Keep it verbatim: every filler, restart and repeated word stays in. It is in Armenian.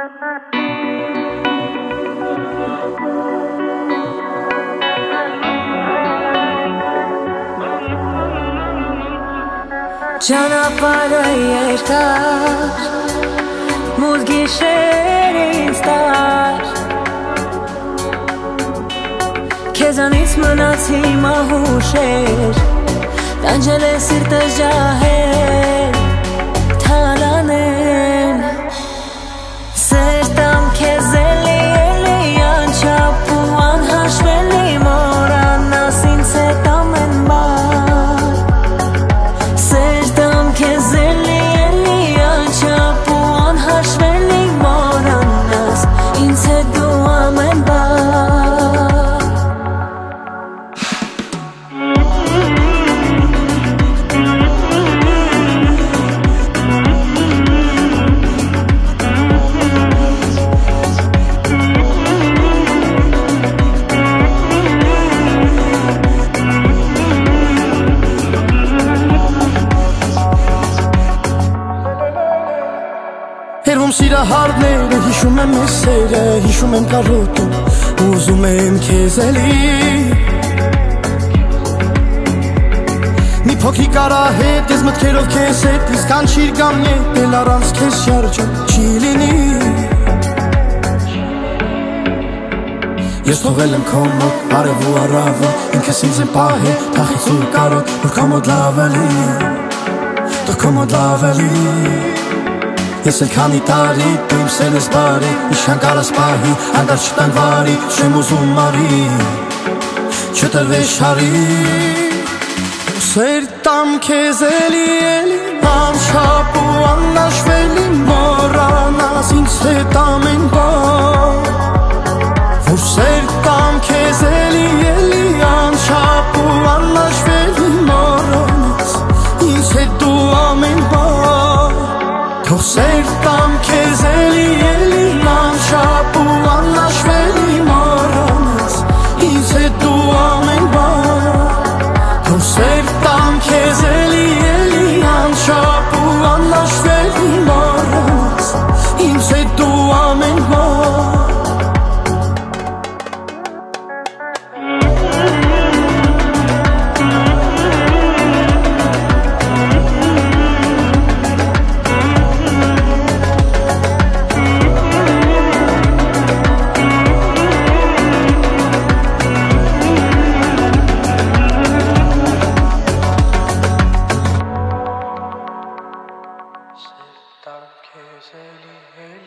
Ճանապարհը երկար, մութ գիշեր ինձ տար, քեզանից մնաց հիմա հուշեր, տանջել է սիրտս ջահել, թալանեն, սեր տամ քեզ էլի էլի անչափ ու անհաշվելի մոռանաս ինձ հետ ամեն բան, սեր տամ քեզ էլի էլի անչափ ու անհաշվելի մոռանաս ինձ հետ դու ամեն բան. Երում սիրահարները հիշում եմ ես սերը, հիշում եմ կարոտում, ուզում եմ քեզ էլի. Մի փոքրիկ արահետ ես մտքերով քեզ հետ, իսկ անչիր գամ ետել առանց քեզ շարջը չի լինի. Ես թողել եմ քո մոտ արև ու առավը, ինքս ինձ եմ պահել թախից ու կարոտ, որ քո մոտ լավ էլի, դու քո մոտ լավ էլի. Ես էլ քանի տարի դու իմ սեն ես բարի, իշան կարաս պահի, հանդար չտան վարի, չեմ ուզում մարի, չտրվես շարի. Սեր տամ քեզ էլի էլի, անչափ ու անհաշվելի մոռանաս ինձ հետ ամեն բան, որ սեր տամ քեզ էլի էլի, անչափ ու անհաշվելի մոռանաս ինձ հետ դու ամեն բան. Թող սեր տամ քեզ էլի էլի, անչափ ու անհաշվելի մոռանաս ինձ հետ դու ամեն բան. Թող սեր տամ քեզ էլի էլի, անչափ ու անհաշվելի մոռանաս ինձ հետ դու ամեն բան. Sir, dark is